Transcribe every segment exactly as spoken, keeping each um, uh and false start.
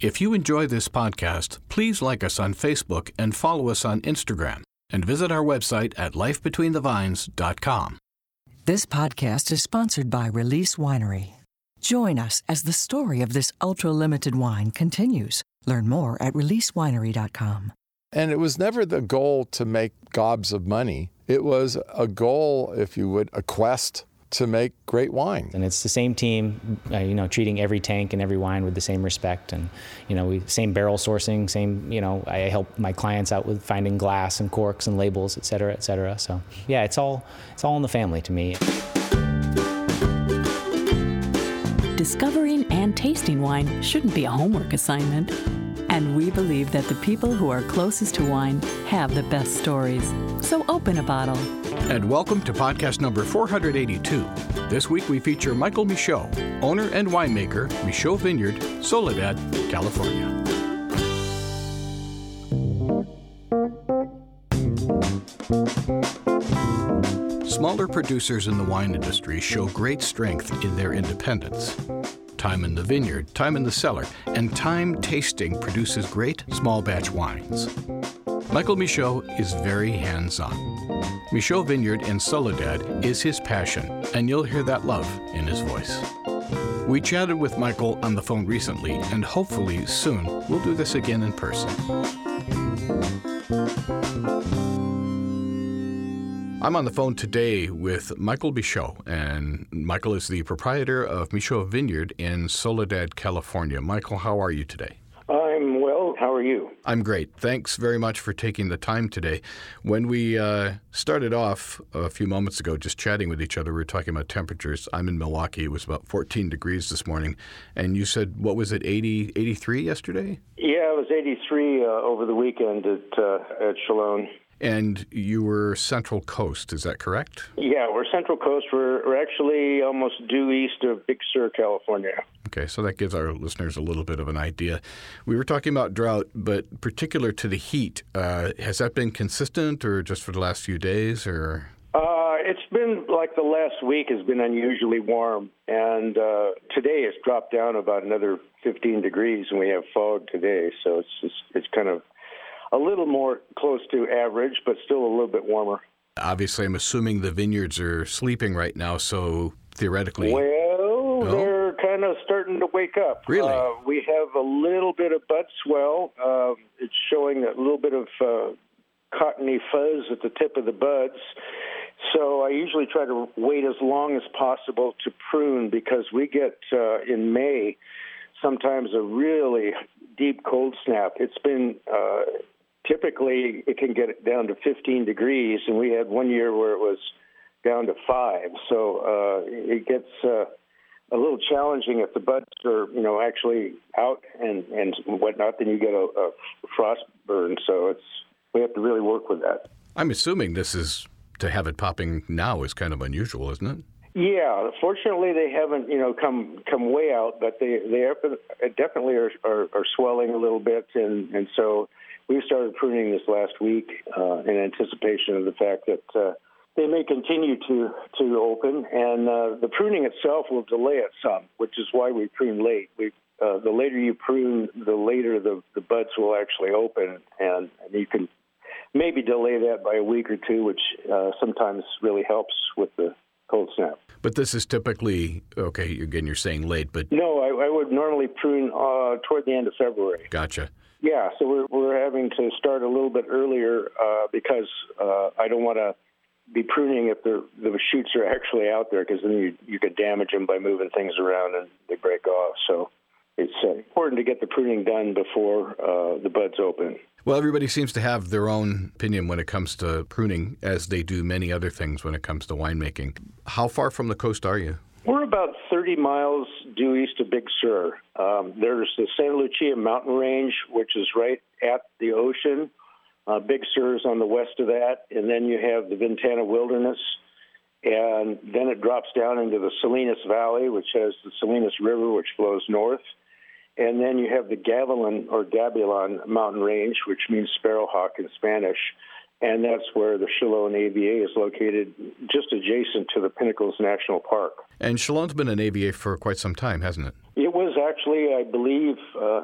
If you enjoy this podcast, please like us on Facebook and follow us on Instagram, and visit our website at life between the vines dot com. This podcast is sponsored by Release Winery. Join us as the story of this ultra-limited wine continues. Learn more at release winery dot com. And it was never the goal to make gobs of money. It was a goal, if you would, a quest to make great wine. And it's the same team, uh, you know, treating every tank and every wine with the same respect. And, you know, we same barrel sourcing, same, you know, I help my clients out with finding glass and corks and labels, et cetera, et cetera. So, yeah, it's all, it's all in the family to me. Discovering and tasting wine shouldn't be a homework assignment. And we believe that the people who are closest to wine have the best stories. So open a bottle. And welcome to podcast number four hundred eighty-two. This week we feature Michael Michaud, owner and winemaker, Michaud Vineyard, Soledad, California. Smaller producers in the wine industry show great strength in their independence. Time in the vineyard, time in the cellar, and time tasting produces great small batch wines. Michael Michaud is very hands-on. Michaud Vineyard and Soledad is his passion, and you'll hear that love in his voice. We chatted with Michael on the phone recently, and hopefully soon we'll do this again in person. I'm on the phone today with Michael Michaud, and Michael is the proprietor of Michaud Vineyard in Soledad, California. Michael, how are you today? I'm well. How are you? I'm great. Thanks very much for taking the time today. When we uh, started off a few moments ago just chatting with each other, we were talking about temperatures. I'm in Milwaukee. It was about fourteen degrees this morning. And you said, what was it, eighty, eighty-three yesterday? Yeah, it was eighty-three uh, over the weekend at, uh, at Chalone. And you were Central Coast, is that correct? Yeah, we're Central Coast. We're, we're actually almost due east of Big Sur, California. Okay, so that gives our listeners a little bit of an idea. We were talking about drought, but particular to the heat, uh, has that been consistent or just for the last few days? Or uh, It's been like the last week has been unusually warm, and uh, today it's dropped down about another fifteen degrees, and we have fog today, so it's just, it's kind of a little more close to average, but still a little bit warmer. Obviously, I'm assuming the vineyards are sleeping right now, so theoretically... Well, oh. they're kind of starting to wake up. Really? Uh, we have a little bit of bud swell. Uh, it's showing a little bit of uh, cottony fuzz at the tip of the buds. So I usually try to wait as long as possible to prune because we get, uh, in May, sometimes a really deep cold snap. It's been... Uh, Typically, it can get down to fifteen degrees, and we had one year where it was down to five. So uh, it gets uh, a little challenging if the buds are, you know, actually out and, and whatnot. Then you get a, a frost burn. So it's we have to really work with that. I'm assuming this is to have it popping now is kind of unusual, isn't it? Yeah, fortunately they haven't, you know, come come way out, but they they are, definitely are, are are swelling a little bit, and and so. We started pruning this last week uh, in anticipation of the fact that uh, they may continue to, to open, and uh, the pruning itself will delay it some, which is why we prune late. We, uh, the later you prune, the later the, the buds will actually open, and, and you can maybe delay that by a week or two, which uh, sometimes really helps with the cold snap. But this is typically, okay, again, you're saying late, but... No, I, I would normally prune uh, toward the end of February. Gotcha. Yeah, so we're we're having to start a little bit earlier uh, because uh, I don't want to be pruning if the the shoots are actually out there, because then you you could damage them by moving things around and they break off. So it's uh, important to get the pruning done before uh, the buds open. Well, everybody seems to have their own opinion when it comes to pruning, as they do many other things when it comes to winemaking. How far from the coast are you? We're about thirty miles due east of Big Sur. Um, there's the Santa Lucia mountain range, which is right at the ocean. Uh, Big Sur is on the west of that. And then you have the Ventana Wilderness. And then it drops down into the Salinas Valley, which has the Salinas River, which flows north. And then you have the Gavilan or Gabilan mountain range, which means sparrowhawk in Spanish. And that's where the Chalone A V A is located, just adjacent to the Pinnacles National Park. And Chalone's been an A V A for quite some time, hasn't it? It was actually, I believe, uh,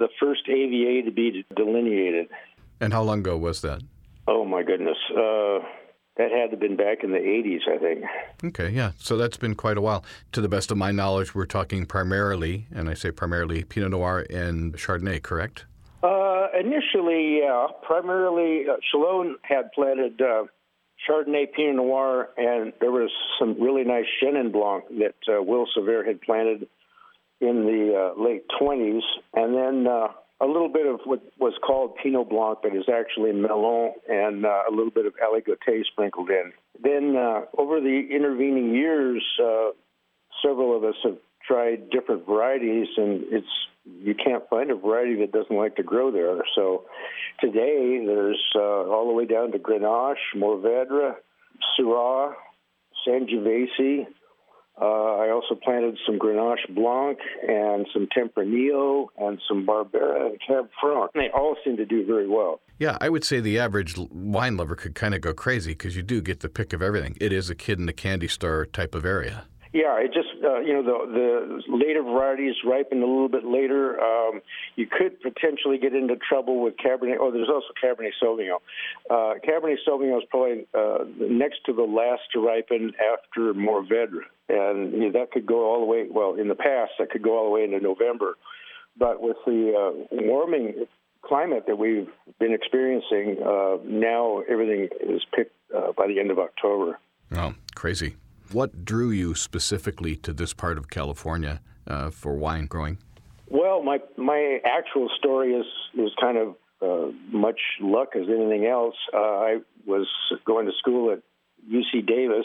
the first A V A to be delineated. And how long ago was that? Oh, my goodness. Uh, that had to have been back in the eighties, I think. Okay, yeah. So that's been quite a while. To the best of my knowledge, we're talking primarily, and I say primarily, Pinot Noir and Chardonnay, correct? Uh, initially, yeah. Primarily, uh, Chalone had planted uh, Chardonnay, Pinot Noir, and there was some really nice Chenin Blanc that uh, Will Sever had planted in the uh, late twenties. And then uh, a little bit of what was called Pinot Blanc, but is actually Melon, and uh, a little bit of Aligoté sprinkled in. Then uh, over the intervening years, uh, several of us have tried different varieties, and it's you can't find a variety that doesn't like to grow there. So today there's uh, all the way down to Grenache, Mourvèdre, Syrah, Sangiovese. Uh, I also planted some Grenache Blanc and some Tempranillo and some Barbera and Cab Franc. They all seem to do very well. Yeah, I would say the average wine lover could kind of go crazy because you do get the pick of everything. It is a kid in the candy store type of area. Yeah, it just, uh, you know, the, the later varieties ripen a little bit later. Um, you could potentially get into trouble with Cabernet. Oh, there's also Cabernet Sauvignon. Uh, Cabernet Sauvignon is probably uh, next to the last to ripen after Mourvèdre. And you know, that could go all the way, well, in the past, that could go all the way into November. But with the uh, warming climate that we've been experiencing, uh, now everything is picked uh, by the end of October. Oh, crazy. What drew you specifically to this part of California uh, for wine growing? Well, my my actual story is is kind of uh, much luck as anything else. Uh, I was going to school at U C Davis,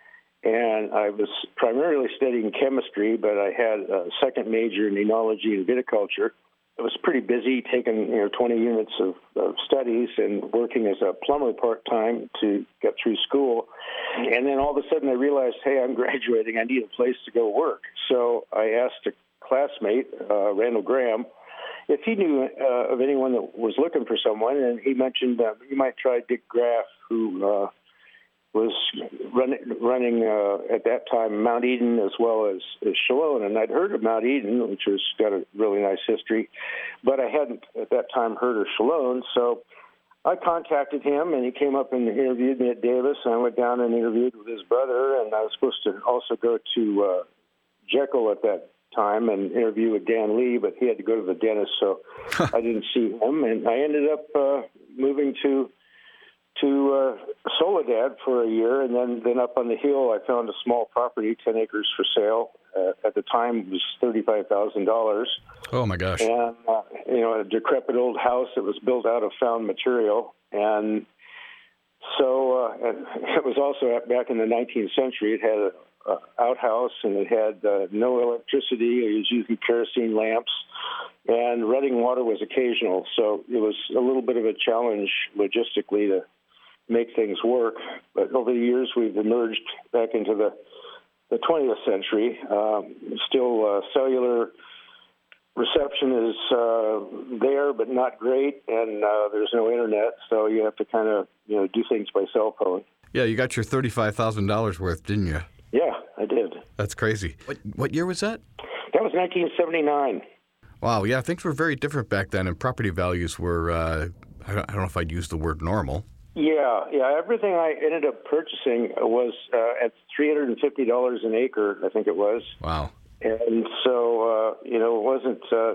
and I was primarily studying chemistry, but I had a second major in enology and viticulture. I was pretty busy taking, you know, twenty units of, of studies and working as a plumber part-time to get through school. And then all of a sudden I realized, hey, I'm graduating. I need a place to go work. So I asked a classmate, uh, Randall Graham, if he knew uh, of anyone that was looking for someone. And he mentioned uh, you might try Dick Graff, who uh, was running, running uh, at that time Mount Eden as well as, as Chalone. And I'd heard of Mount Eden, which has got a really nice history, but I hadn't at that time heard of Chalone. So I contacted him, and he came up and interviewed me at Davis, and I went down and interviewed with his brother, and I was supposed to also go to uh, Jekyll at that time and interview with Dan Lee, but he had to go to the dentist, so I didn't see him, and I ended up uh, moving to to uh, Soledad for a year, and then, then up on the hill I found a small property, ten acres for sale. Uh, at the time it was thirty-five thousand dollars. Oh, my gosh. And, uh, you know, a decrepit old house that was built out of found material. And so uh, it was also back in the nineteenth century. It had an outhouse, and it had uh, no electricity. It was using kerosene lamps, and running water was occasional. So it was a little bit of a challenge logistically to make things work. But over the years, we've emerged back into the, the twentieth century. Um, still uh, cellular reception is uh, there, but not great, and uh, there's no internet, so you have to kind of, you know, do things by cell phone. Yeah, you got your thirty-five thousand dollars worth, didn't you? Yeah, I did. That's crazy. What, what year was that? That was nineteen seventy-nine. Wow, yeah, things were very different back then, and property values were, uh, I, don't, I don't know if I'd use the word normal. Yeah, yeah. Everything I ended up purchasing was uh, at three hundred fifty dollars an acre, I think it was. Wow. And so, uh, you know, it wasn't, uh,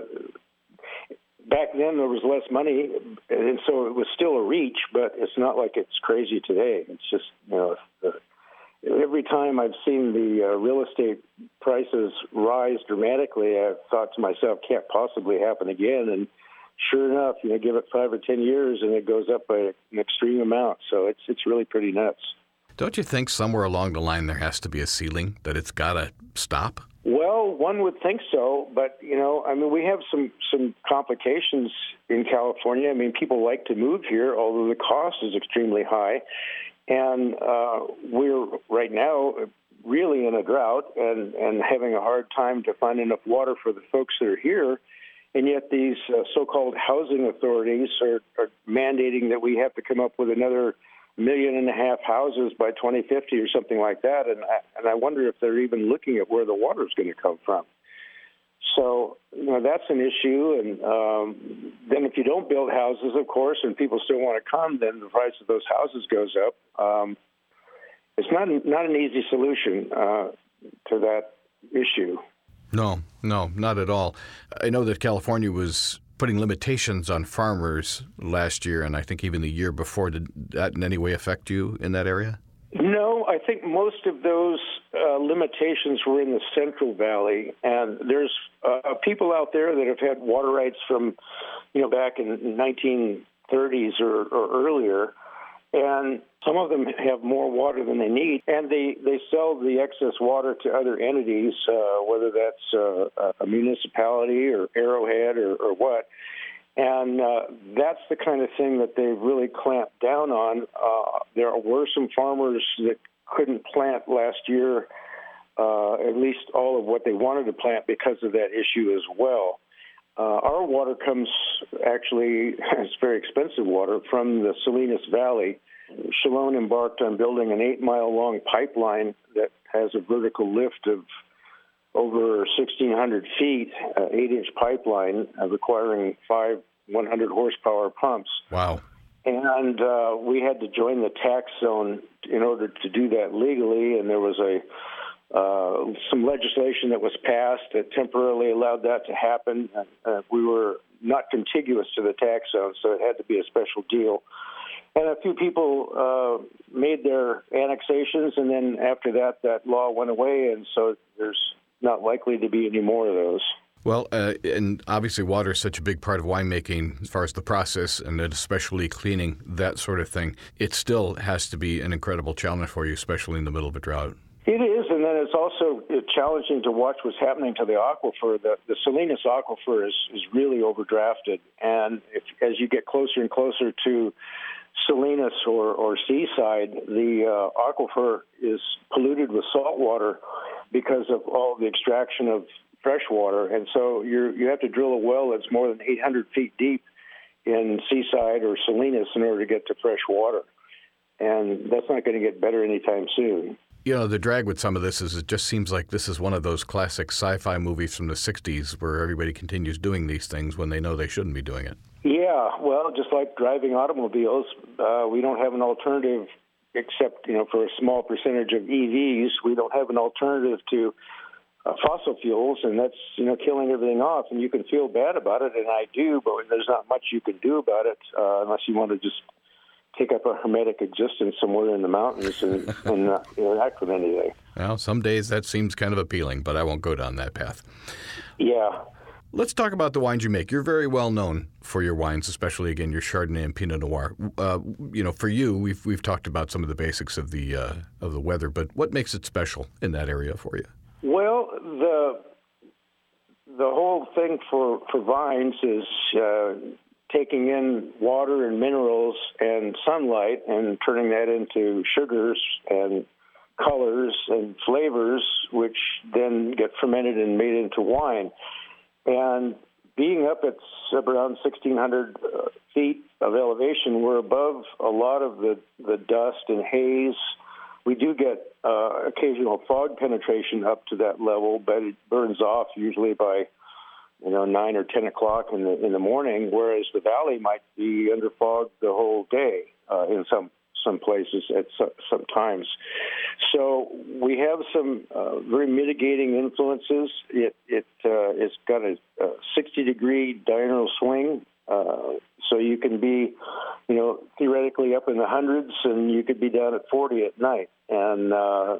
back then there was less money, and so it was still a reach, but it's not like it's crazy today. It's just, you know, uh, every time I've seen the uh, real estate prices rise dramatically, I've thought to myself, can't possibly happen again. And sure enough, you know, give it five or ten years and it goes up by an extreme amount. So it's it's really pretty nuts. Don't you think somewhere along the line there has to be a ceiling, that it's got to stop? Well, one would think so, but, you know, I mean, we have some, some complications in California. I mean, people like to move here, although the cost is extremely high. And uh, we're right now really in a drought and, and having a hard time to find enough water for the folks that are here. And yet these uh, so-called housing authorities are, are mandating that we have to come up with another million and a half houses by twenty fifty or something like that. And I, and I wonder if they're even looking at where the water is going to come from. So, you know, that's an issue. And um, then if you don't build houses, of course, and people still want to come, then the price of those houses goes up. Um, it's not not an easy solution uh, to that issue. No, no, not at all. I know that California was putting limitations on farmers last year, and I think even the year before. Did that in any way affect you in that area? No, I think most of those uh, limitations were in the Central Valley, and there's uh, people out there that have had water rights from, you know, back in nineteen thirties or, or earlier, and some of them have more water than they need, and they, they sell the excess water to other entities, uh, whether that's uh, a municipality or Arrowhead or, or what. And uh, that's the kind of thing that they've really clamped down on. Uh, there were some farmers that couldn't plant last year, uh, at least all of what they wanted to plant because of that issue as well. Uh, our water comes actually, it's very expensive water, from the Salinas Valley. Chalone embarked on building an eight-mile-long pipeline that has a vertical lift of over sixteen hundred feet, uh, eight-inch pipeline uh, requiring five one hundred horsepower pumps. Wow. And uh, we had to join the tax zone in order to do that legally, and there was a uh, some legislation that was passed that temporarily allowed that to happen. Uh, we were not contiguous to the tax zone, so it had to be a special deal. And a few people uh, made their annexations, and then after that, that law went away, and so there's not likely to be any more of those. Well, uh, and obviously water is such a big part of winemaking as far as the process and especially cleaning, that sort of thing. It still has to be an incredible challenge for you, especially in the middle of a drought. It is, and then it's also challenging to watch what's happening to the aquifer. The, the Salinas aquifer is, is really overdrafted, and if, as you get closer and closer to Salinas or, or Seaside, the uh, aquifer is polluted with salt water because of all the extraction of fresh water. And so you you have to drill a well that's more than eight hundred feet deep in Seaside or Salinas in order to get to fresh water. And that's not going to get better anytime soon. You know, the drag with some of this is it just seems like this is one of those classic sci-fi movies from the sixties where everybody continues doing these things when they know they shouldn't be doing it. Yeah, well, just like driving automobiles, uh, we don't have an alternative except, you know, for a small percentage of E Vs. We don't have an alternative to uh, fossil fuels, and that's, you know, killing everything off. And you can feel bad about it, and I do, but there's not much you can do about it uh, unless you want to just take up a hermetic existence somewhere in the mountains and, and not interact with anything. Well, some days that seems kind of appealing, but I won't go down that path. Yeah. Let's talk about the wines you make. You're very well known for your wines, especially, again, your Chardonnay and Pinot Noir. Uh, you know, for you, we've we've talked about some of the basics of the uh, of the weather, but what makes it special in that area for you? Well, the the whole thing for, for vines is uh, taking in water and minerals and sunlight and turning that into sugars and colors and flavors, which then get fermented and made into wine. And being up at around sixteen hundred uh, feet of elevation, we're above a lot of the, the dust and haze. We do get uh, occasional fog penetration up to that level, but it burns off usually by, you know, nine or ten o'clock in the in the morning. Whereas the valley might be under fog the whole day uh, in some some places at some, some times. So we have some uh, very mitigating influences. It it uh, it's got a, a sixty degree diurnal swing, uh, so you can be, you know, theoretically up in the hundreds, and you could be down at forty at night. And uh,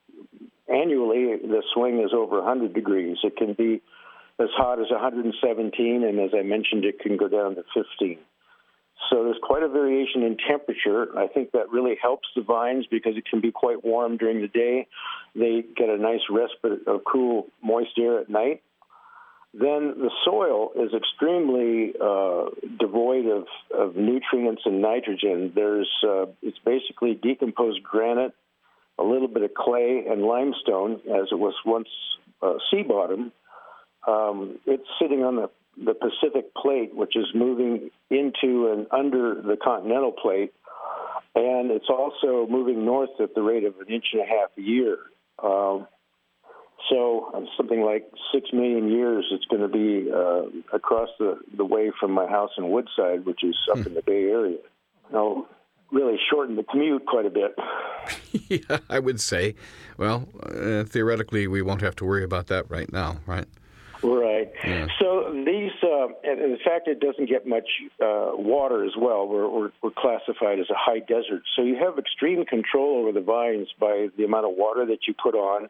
annually, the swing is over one hundred degrees. It can be as hot as one hundred seventeen, and as I mentioned, it can go down to fifteen. So there's quite a variation in temperature. I think that really helps the vines because it can be quite warm during the day. They get a nice respite of cool, moist air at night. Then the soil is extremely uh, devoid of, of nutrients and nitrogen. There's uh, it's basically decomposed granite, a little bit of clay and limestone, as it was once uh, sea bottom. Um, it's sitting on the the Pacific plate, which is moving into and under the continental plate, and it's also moving north at the rate of an inch and a half a year. Um, So uh, something like six million years it's going to be uh, across the, the way from my house in Woodside, which is up hmm. in the Bay Area. Now, really shorten the commute quite a bit. Yeah, I would say. Well, uh, theoretically, we won't have to worry about that right now, right? Right. Yeah. So these, uh, and in fact, it doesn't get much uh, water as well. We're, we're, we're classified as a high desert. So you have extreme control over the vines by the amount of water that you put on.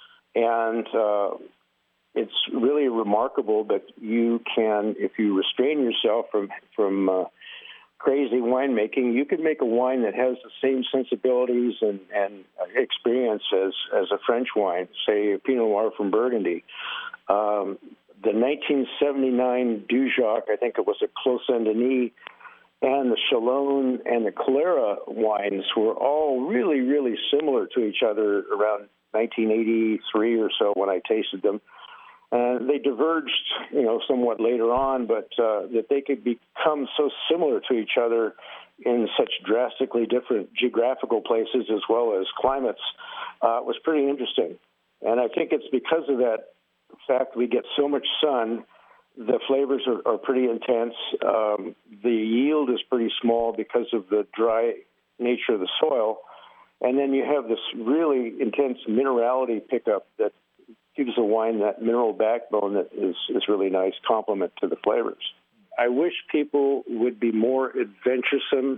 And uh, it's really remarkable that you can, if you restrain yourself from, from uh, crazy winemaking, you can make a wine that has the same sensibilities and, and experience as, as a French wine, say a Pinot Noir from Burgundy. Um, the nineteen seventy-nine Dujac, I think it was a Clos Saint-Denis, and the Chalon and the Calera wines were all really, really similar to each other around nineteen eighty-three or so when I tasted them. Uh, they diverged, you know, somewhat later on, but uh, that they could become so similar to each other in such drastically different geographical places as well as climates uh, was pretty interesting. And I think it's because of that fact we get so much sun, the flavors are, are pretty intense. Um, the yield is pretty small because of the dry nature of the soil. And then you have this really intense minerality pickup that gives the wine that mineral backbone that is, is really nice complement to the flavors. I wish people would be more adventuresome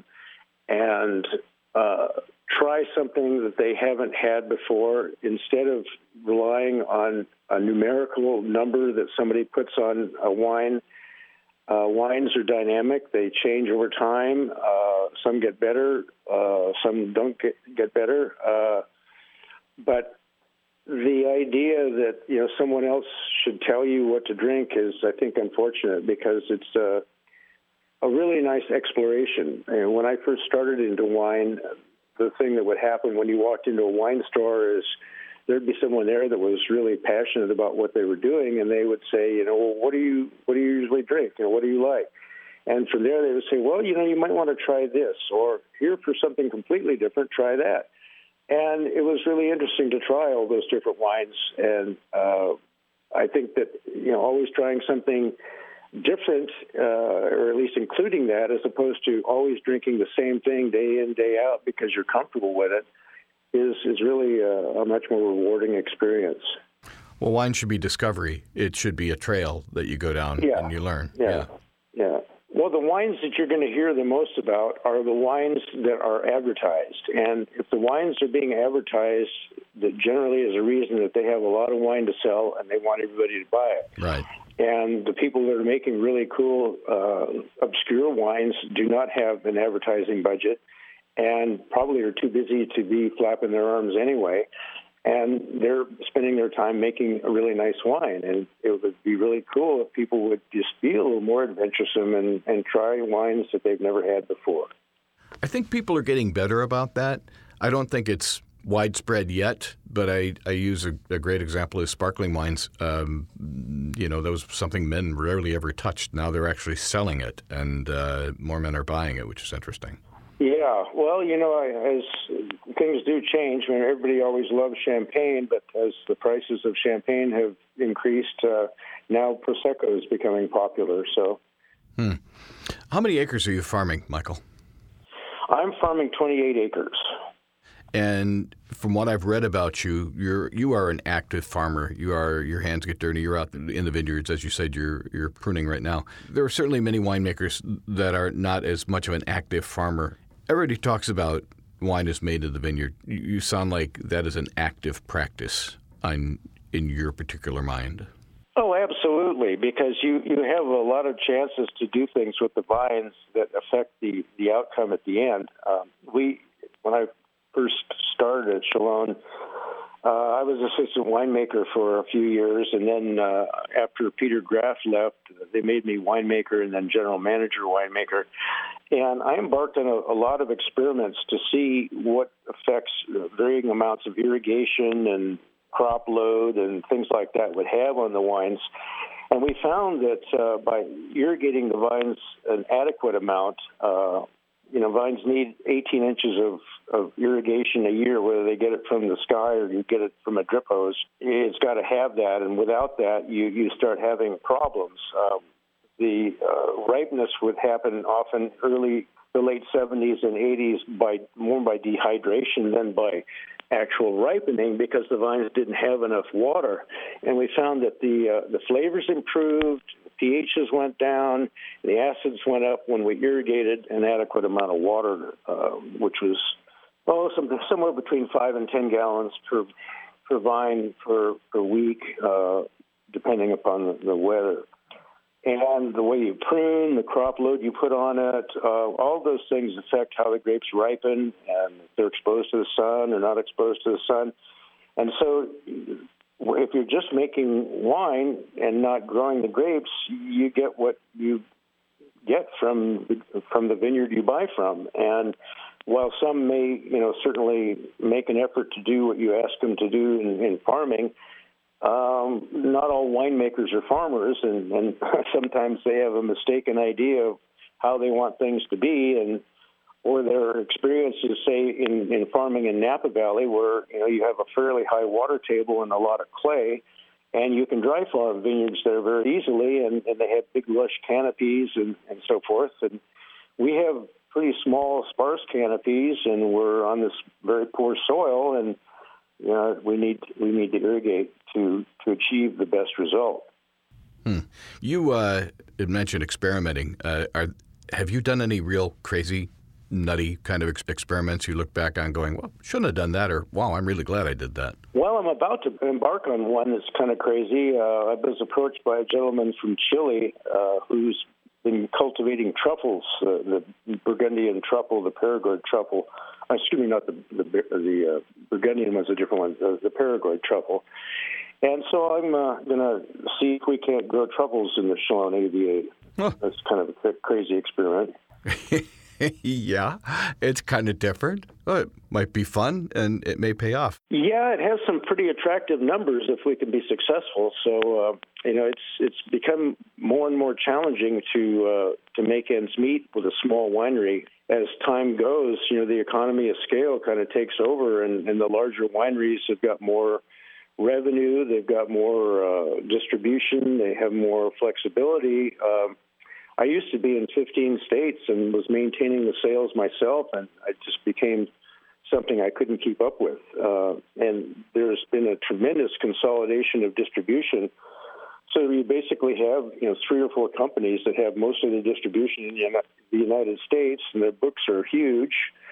and uh, try something that they haven't had before instead of relying on a numerical number that somebody puts on a wine. Uh, wines are dynamic. They change over time. Uh, some get better. Uh, some don't get, get better. Uh, but the idea that, you know, someone else should tell you what to drink is, I think, unfortunate because it's a, a really nice exploration. And when I first started into wine, the thing that would happen when you walked into a wine store is there'd be someone there that was really passionate about what they were doing, and they would say, you know, well, what do you what do you usually drink? You know, what do you like? And from there, they would say, well, you know, you might want to try this, or here for something completely different, try that. And it was really interesting to try all those different wines. And uh, I think that, you know, always trying something different, uh, or at least including that, as opposed to always drinking the same thing day in, day out because you're comfortable with it, is, is really a, a much more rewarding experience. Well, wine should be discovery. It should be a trail that you go down yeah. and you learn. Yeah. yeah. Yeah. Well, the wines that you're going to hear the most about are the wines that are advertised. And if the wines are being advertised, that generally is a reason that they have a lot of wine to sell and they want everybody to buy it. Right. And the people that are making really cool, uh, obscure wines do not have an advertising budget and probably are too busy to be flapping their arms anyway. And they're spending their time making a really nice wine. And it would be really cool if people would just be a little more adventuresome and, and try wines that they've never had before. I think people are getting better about that. I don't think it's widespread yet, but I, I use a, a great example is sparkling wines. Um, you know, that was something men rarely ever touched. Now they're actually selling it, and uh, more men are buying it, which is interesting. Yeah, well, you know, as things do change, I mean, everybody always loves champagne, but as the prices of champagne have increased, uh, now Prosecco is becoming popular. So, hmm. How many acres are you farming, Michael? I'm farming twenty-eight acres. And from what I've read about you, you're you are an active farmer. You are your hands get dirty. You're out in the vineyards, as you said. You're you're pruning right now. There are certainly many winemakers that are not as much of an active farmer. Everybody talks about wine is made in the vineyard. You sound like that is an active practice on, in your particular mind. Oh, absolutely, because you, you have a lot of chances to do things with the vines that affect the, the outcome at the end. Um, we, when I first started at Chalon, uh, I was assistant winemaker for a few years, and then uh, after Peter Graff left, they made me winemaker and then general manager winemaker. And I embarked on a, a lot of experiments to see what effects varying amounts of irrigation and crop load and things like that would have on the wines. And we found that uh, by irrigating the vines an adequate amount, uh, you know, vines need eighteen inches of, of irrigation a year, whether they get it from the sky or you get it from a drip hose. It's got to have that, and without that, you, you start having problems. Um, the uh, ripeness would happen often early, the late seventies and eighties, by more by dehydration than by actual ripening, because the vines didn't have enough water. And we found that the uh, the flavors improved, the pHs went down, the acids went up when we irrigated an adequate amount of water, uh, which was well, some, somewhere between five and ten gallons per per vine per, per week, uh, depending upon the, the weather. And the way you prune, the crop load you put on it, uh, all those things affect how the grapes ripen, and if they're exposed to the sun or not exposed to the sun. And so if you're just making wine and not growing the grapes, you get what you get from from the vineyard you buy from. And while some may, you know, certainly make an effort to do what you ask them to do in, in farming, Um, not all winemakers are farmers, and, and sometimes they have a mistaken idea of how they want things to be, and or their experiences, say, in, in farming in Napa Valley, where you know you have a fairly high water table and a lot of clay, and you can dry farm vineyards there very easily, and, and they have big lush canopies and, and so forth. And we have pretty small, sparse canopies, and we're on this very poor soil, and you know, we need we need to irrigate to, to achieve the best result. Hmm. You uh, had mentioned experimenting. Uh, are have you done any real crazy, nutty kind of ex- experiments you look back on going, well, shouldn't have done that, or wow, I'm really glad I did that? Well, I'm about to embark on one that's kind of crazy. Uh, I was approached by a gentleman from Chile uh, who's been cultivating truffles, uh, the Burgundian truffle, the Paraguay truffle. Excuse me, not the the, the uh, Burgundian one's a different one, the, the Paraguay truffle. And so I'm uh, going to see if we can't grow truffles in the Chelan A V A. Huh. That's kind of a crazy experiment. Yeah, it's kind of different. Well, it might be fun, and it may pay off. Yeah, it has some pretty attractive numbers if we can be successful. So, uh, you know, it's it's become more and more challenging to uh, to make ends meet with a small winery. As time goes, you know, the economy of scale kind of takes over, and, and the larger wineries have got more revenue, they've got more uh, distribution, they have more flexibility. Um, I used to be in fifteen states and was maintaining the sales myself, and it just became something I couldn't keep up with. Uh, and there's been a tremendous consolidation of distribution. So you basically have, you know, three or four companies that have most of the distribution in the United States, and their books are huge.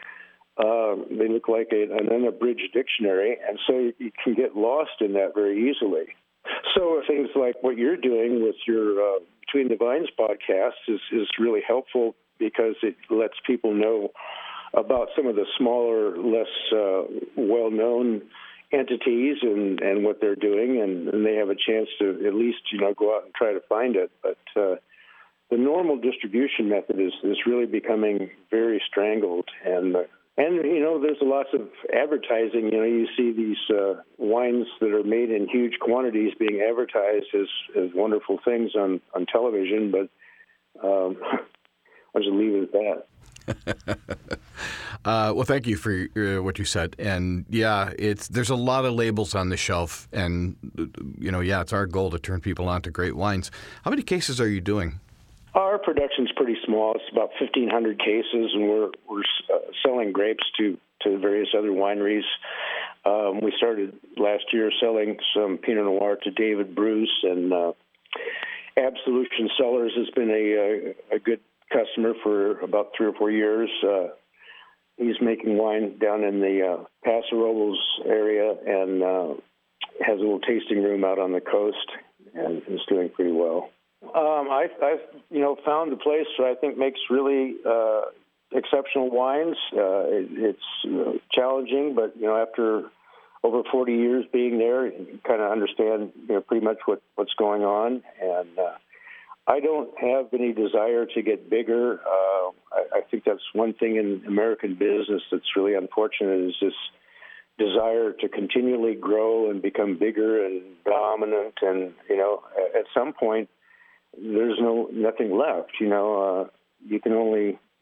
Uh, they look like a, an unabridged dictionary, and so you can get lost in that very easily. So things like what you're doing with your uh, Between the Vines podcast is, is really helpful, because it lets people know about some of the smaller, less uh, well-known entities and, and what they're doing, and, and they have a chance to at least, you know, go out and try to find it. But uh, the normal distribution method is, is really becoming very strangled, and uh, and you know, there's lots of advertising. You know, you see these uh, wines that are made in huge quantities being advertised as, as wonderful things on, on television, but um, I'll just leave it at that. uh, well, thank you for uh, what you said. And yeah, it's there's a lot of labels on the shelf, and you know, yeah, it's our goal to turn people on to great wines. How many cases are you doing? Our production's pretty small. It's about fifteen hundred cases, and we're we're uh, selling grapes to, to various other wineries. Um, we started last year selling some Pinot Noir to David Bruce, and uh, Absolution Cellars has been a, a, a good customer for about three or four years. Uh, he's making wine down in the uh, Paso Robles area, and uh, has a little tasting room out on the coast, and is doing pretty well. Um, I, I've, you know, found a place that I think makes really uh, exceptional wines. Uh, it, it's uh, challenging, but, you know, after over forty years being there, you kind of understand, you know, pretty much what, what's going on. And uh, I don't have any desire to get bigger. Uh, I, I think that's one thing in American business that's really unfortunate, is this desire to continually grow and become bigger and dominant. And, you know, at some point, there's no nothing left. You know, uh, you can only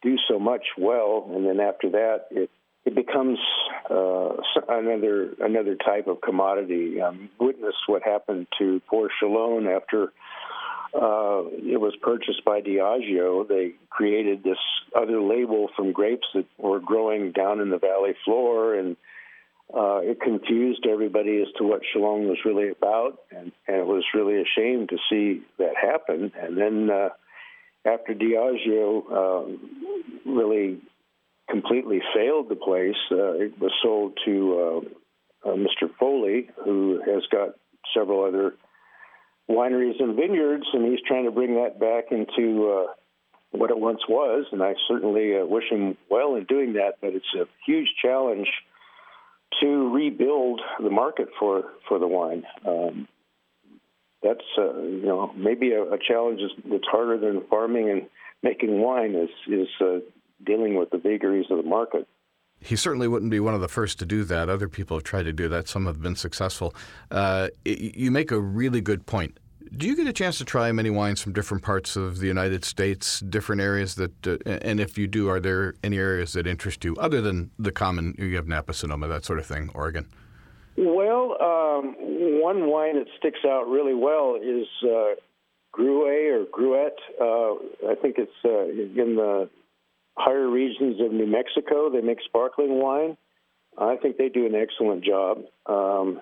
do so much well, and then after that, it it becomes uh, another another type of commodity. Um, witness what happened to Port Chalon after uh, it was purchased by Diageo. They created this other label from grapes that were growing down in the valley floor, and uh, it confused everybody as to what Chalon was really about, and, and it was really a shame to see that happen. And then uh, after Diageo um, really completely failed the place, uh, it was sold to uh, uh, Mister Foley, who has got several other wineries and vineyards, and he's trying to bring that back into uh, what it once was, and I certainly uh, wish him well in doing that, but it's a huge challenge to rebuild the market for, for the wine. Um, that's, uh, you know, maybe a, a challenge that's harder than farming and making wine is, is uh, dealing with the vagaries of the market. He certainly wouldn't be one of the first to do that. Other people have tried to do that. Some have been successful. Uh, it, you make a really good point. Do you get a chance to try many wines from different parts of the United States, different areas that, uh, and if you do, are there any areas that interest you other than the common, you have Napa, Sonoma, that sort of thing, Oregon? Well, um, one wine that sticks out really well is uh, Gruet or Gruet. Uh, I think it's uh, in the higher regions of New Mexico. They make sparkling wine. I think they do an excellent job. Um,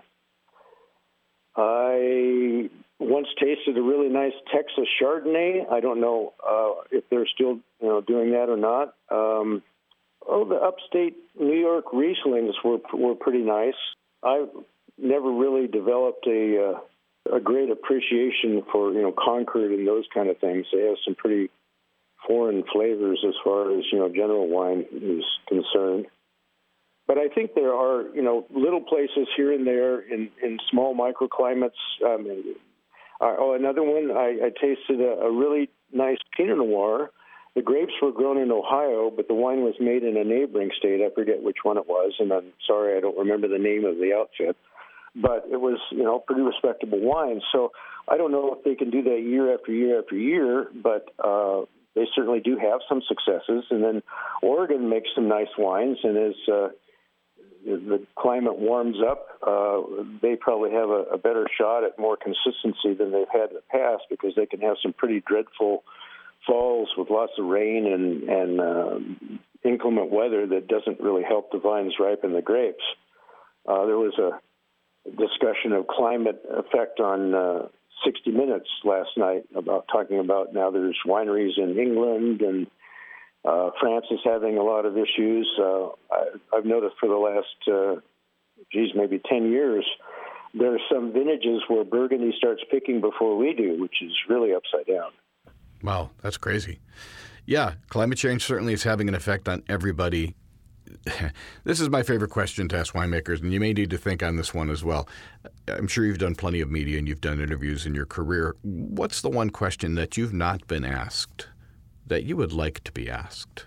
I once tasted a really nice Texas Chardonnay. I don't know uh, if they're still you know, doing that or not. Um, oh, the upstate New York Rieslings were were pretty nice. I've never really developed a uh, a great appreciation for you know Concord and those kind of things. They have some pretty foreign flavors as far as you know general wine is concerned. But I think there are, you know, little places here and there in, in small microclimates. Um, uh, oh, another one, I, I tasted a, a really nice Pinot Noir. The grapes were grown in Ohio, but the wine was made in a neighboring state. I forget which one it was, and I'm sorry I don't remember the name of the outfit. But it was, you know, pretty respectable wine. So I don't know if they can do that year after year after year, but uh, they certainly do have some successes. And then Oregon makes some nice wines, and as uh, the climate warms up, uh, they probably have a, a better shot at more consistency than they've had in the past because they can have some pretty dreadful falls with lots of rain and, and uh, inclement weather that doesn't really help the vines ripen the grapes. Uh, there was a discussion of climate effect on uh, sixty minutes last night about talking about now there's wineries in England and Uh, France is having a lot of issues. Uh, I, I've noticed for the last, uh, geez, maybe ten years, there are some vintages where Burgundy starts picking before we do, which is really upside down. Wow, that's crazy. Yeah, climate change certainly is having an effect on everybody. This is my favorite question to ask winemakers, and you may need to think on this one as well. I'm sure you've done plenty of media and you've done interviews in your career. What's the one question that you've not been asked that you would like to be asked?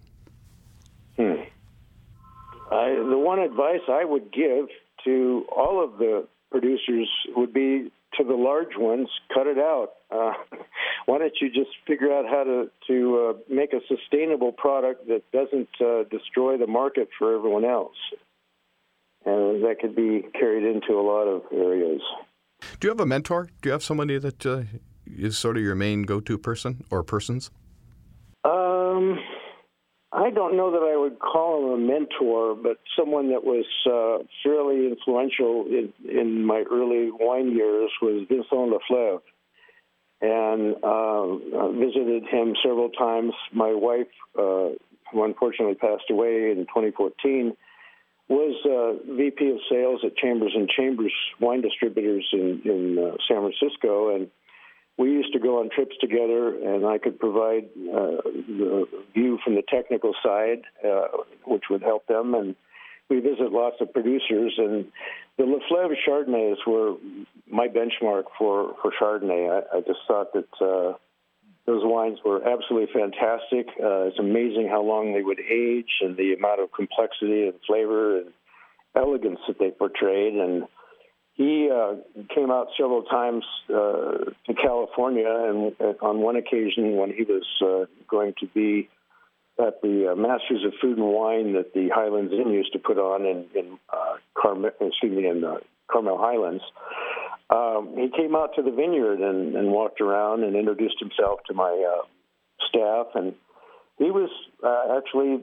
Hmm. I, the one advice I would give to all of the producers would be to the large ones, cut it out. Uh, why don't you just figure out how to, to uh, make a sustainable product that doesn't uh, destroy the market for everyone else? And that could be carried into a lot of areas. Do you have a mentor? Do you have somebody that uh, is sort of your main go-to person or persons? Um, I don't know that I would call him a mentor, but someone that was uh, fairly influential in, in my early wine years was Vincent Laflèvre. And uh, I visited him several times. My wife, uh, who unfortunately passed away in twenty fourteen, was uh, V P of sales at Chambers and Chambers Wine Distributors in, in uh, San Francisco, and we used to go on trips together, and I could provide uh, the view from the technical side, uh, which would help them. And we visit lots of producers, and the Laflèvre Chardonnays were my benchmark for, for Chardonnay. I, I just thought that uh, those wines were absolutely fantastic. Uh, it's amazing how long they would age and the amount of complexity and flavor and elegance that they portrayed. And He uh, came out several times uh, to California, and on one occasion when he was uh, going to be at the uh, Masters of Food and Wine that the Highlands Inn used to put on in, in uh, Carmel, excuse me, in uh, Carmel Highlands. Um, he came out to the vineyard and, and walked around and introduced himself to my uh, staff, and he was uh, actually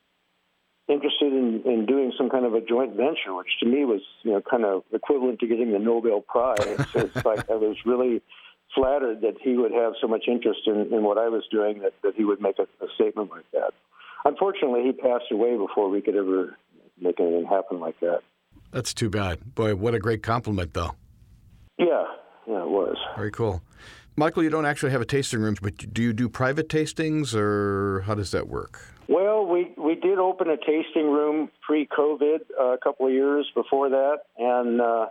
interested in, in doing some kind of a joint venture, which to me was, you know, kind of equivalent to getting the Nobel Prize. It's like I was really flattered that he would have so much interest in, in what I was doing that, that he would make a, a statement like that. Unfortunately, he passed away before we could ever make anything happen like that. That's too bad. Boy, what a great compliment, though. Yeah, yeah, it was. Very cool. Michael, you don't actually have a tasting room, but do you do private tastings, or how does that work? Well, we, we did open a tasting room pre-COVID uh, a couple of years before that, and uh,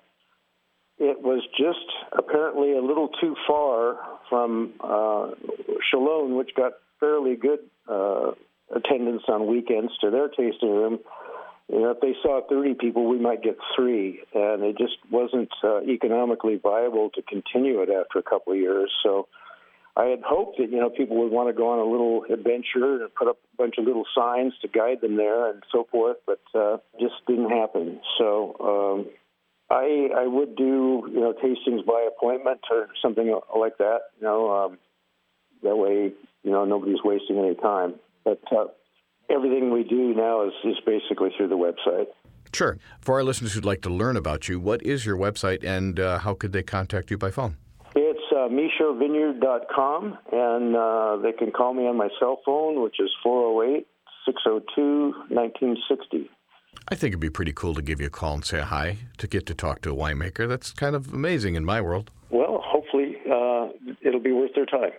it was just apparently a little too far from uh, Chalone, which got fairly good uh, attendance on weekends, to their tasting room. You know, if they saw thirty people, we might get three, and it just wasn't uh, economically viable to continue it after a couple of years. So I had hoped that, you know, people would want to go on a little adventure and put up a bunch of little signs to guide them there and so forth, but uh, just didn't happen. So um, I I would do, you know, tastings by appointment or something like that, you know, um, that way, you know, nobody's wasting any time. But uh, everything we do now is, is basically through the website. Sure. For our listeners who'd like to learn about you, what is your website, and uh, how could they contact you by phone? It's uh, michaud vineyard dot com, and uh, they can call me on my cell phone, which is four oh eight, six oh two, nineteen sixty. I think it'd be pretty cool to give you a call and say hi, to get to talk to a winemaker. That's kind of amazing in my world. Well, hopefully uh, it'll be worth their time.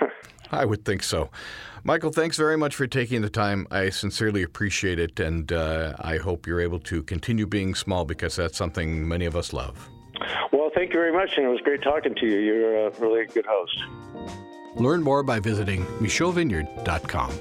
I would think so. Michael, thanks very much for taking the time. I sincerely appreciate it, and uh, I hope you're able to continue being small, because that's something many of us love. Well, thank you very much, and it was great talking to you. You're a really good host. Learn more by visiting michaud vineyard dot com.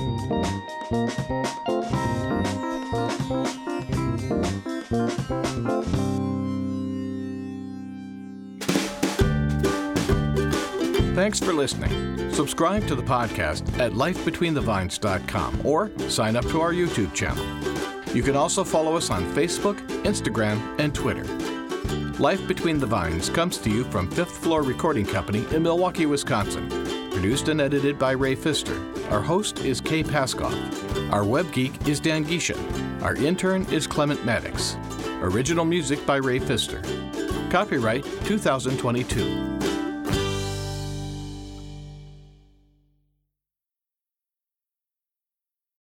Thanks for listening. Subscribe to the podcast at life between the vines dot com or sign up to our YouTube channel. You can also follow us on Facebook, Instagram, and Twitter. Life Between the Vines comes to you from Fifth Floor Recording Company in Milwaukee, Wisconsin. Produced and edited by Ray Pfister. Our host is Kay Paskoff. Our web geek is Dan Gisha. Our intern is Clement Maddox. Original music by Ray Pfister. Copyright two thousand twenty-two.